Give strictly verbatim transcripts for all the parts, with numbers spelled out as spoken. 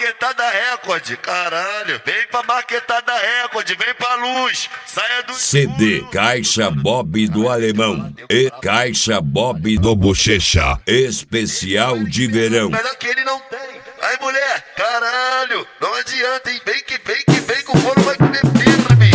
Marquetada Record, caralho. Vem pra Marquetada Record, vem pra luz. Saia do C D Caixa Bob do Alemão e Caixa Bob do Bochecha, especial de verão. Melhor que ele não tem. Aí mulher, caralho, não adianta, hein? Vem que vem que vem que o bolo vai comer firme.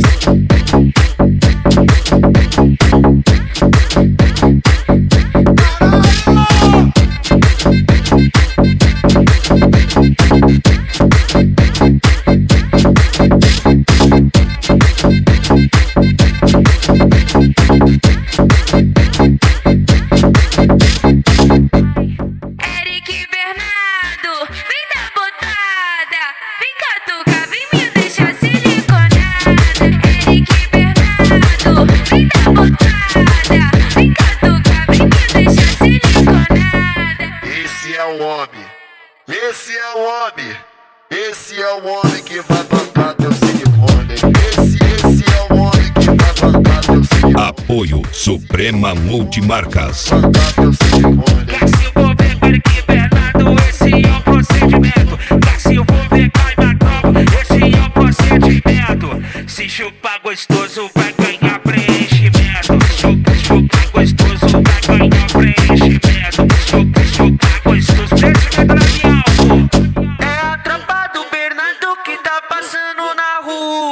Eric Bernardo, vem dar botada, vem catucar, vem me deixar siliconada. Eric Bernardo, vem dar botada, vem catucar, vem me deixar siliconada. Esse é o homem, esse é o homem, esse é o homem que vai bancar teu silicone. Esse, esse é o homem que vai bancar teu silicone. Apoio Suprema Multimarcas. Bancar teu silicone. Quer se envolver com Eric Bernardo, esse é o procedimento. Quer se envolver com a tropa, esse é o procedimento. Se chupar gostoso vai ganhar preenchimento. Chupa, chupar gostoso vai ganhar preenchimento. Chupa, chupar gostoso, preenchimento labial. É a tropa do Bernardo que tá passando na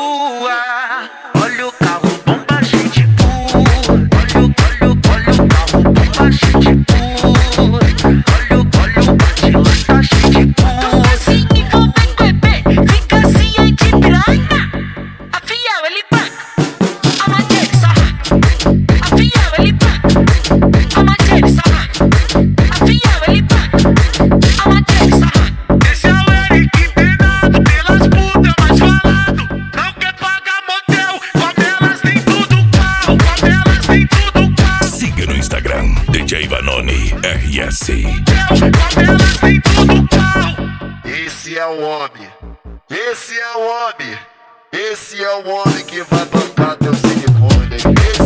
rua. Olha o carro bomba, gente pura. Olha o, olha o, olha o carro bomba, gente pura. Olha o, olha o bate-lá, tá cheio de pura. Assim envolver com o E P, fica assim aí de piranha. Afiel ele paga, a mãe dele sarra. Afiel ele paga, a mãe dele sarra. Afiel ele paga, a mãe dele sarra. Esse é o Eric Bernardo, pelas putas mais falado. Não quer pagar motel, com elas tem tudo carro, com elas tem tudo carro. Siga no Instagram, D J Vanoni R S. Com elas tem tudo carro. Esse é o homem, esse é o homem, esse é o homem que vai bancar teu silicone.